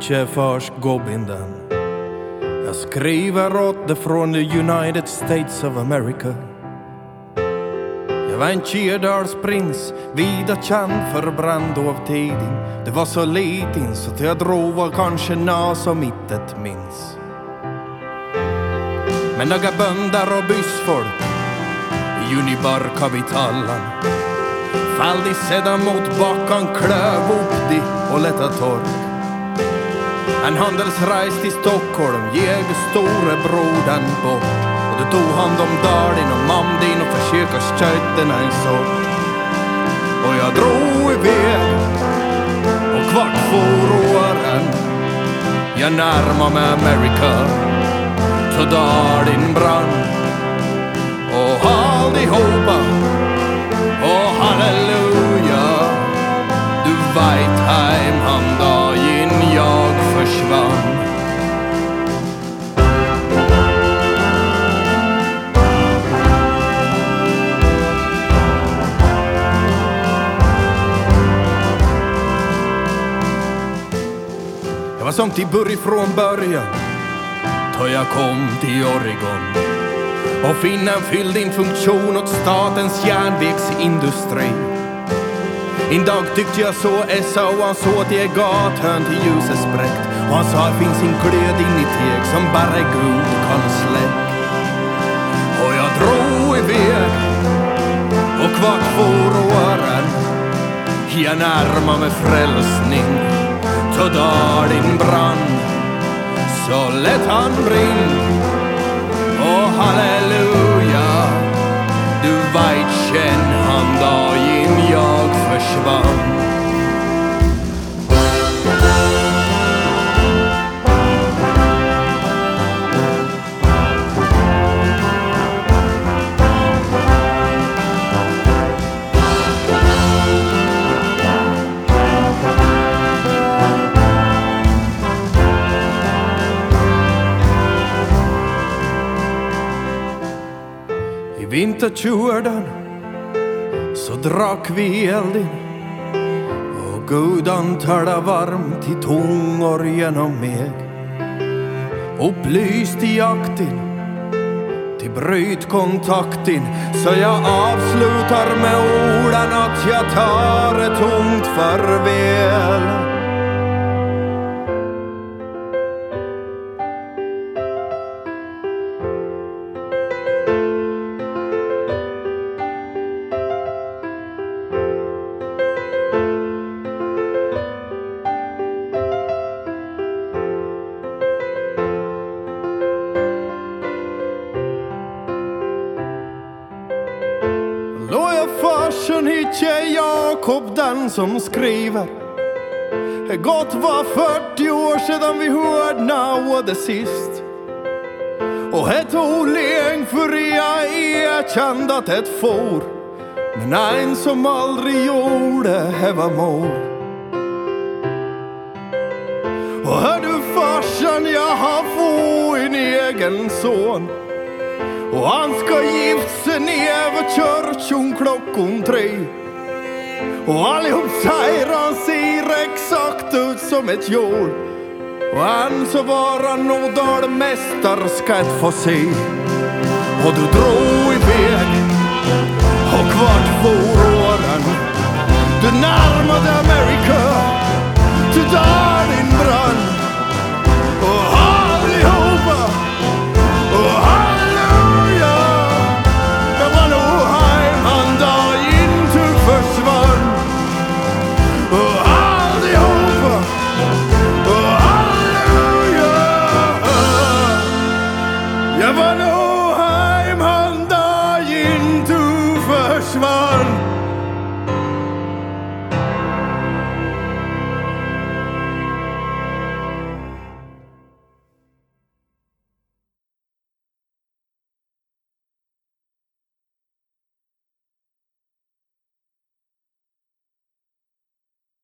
inte först gobbinden. Jag skriver åt det från the United States of America. Jag var en Kirdalsprins, vida känd för brand av tiding. Det var så liten så att jag drog var kanske nå som mittet minns. Men några bönder och byssfolk i Junibar-kapitallen fall de sedan mot bakan, klöv upp de och lätta tork. En handelsreis till Stockholm jäg store brodern bort. Och du tog hand om Darlin och Mamdin och försöka stöten en sort. Och jag drog iväg och kvart för åren. Jag närmar mig Amerika så Darlin brann. Och allihopa och halleluja. Du vet hem han dagen jag försvann. Jag var som till början från början då jag kom till Oregon. Och finnen fyllde en funktion åt statens järnvägsindustri. En dag tyckte jag så Essa och han såg att jag gathörn till ljuset spräckt. Och han sa det finns en glöd in i teg som bara Gud kan släck. Och jag drog iväg och kvart för åren. Jag närmar mig frälsning så Darlin brann. Så lätt han brinn. Och halleluja. Du vet känn han dagen jag försvann. I vintertjurdan så drack vi eldin och gudan tala varmt i tungor genom mig. Upplyst i jakten till brytkontakten så jag avslutar med orden att jag tar ett tungt farväl. Farsen hittar Jakob den som skriver. Gott var 40 år sedan vi hörde något sist. Och det tog länge för jag erkände att det for. Men en som aldrig gjorde det var mor. Och hör du farsan, jag har fått en egen son. Och han ska gifta sig ner vid kyrkan klockan 3. Och allihop säger han ser exakt ut som ett jord. Och än så var han nog dalmästare ska ett få se. Och du drog iväg och kvart för åren. Du närmade Amerika till Darlin brann. Och allihopa och halleluja. Jag var nog hem han dagen du försvann. Och allihopa och halleluja. Jag var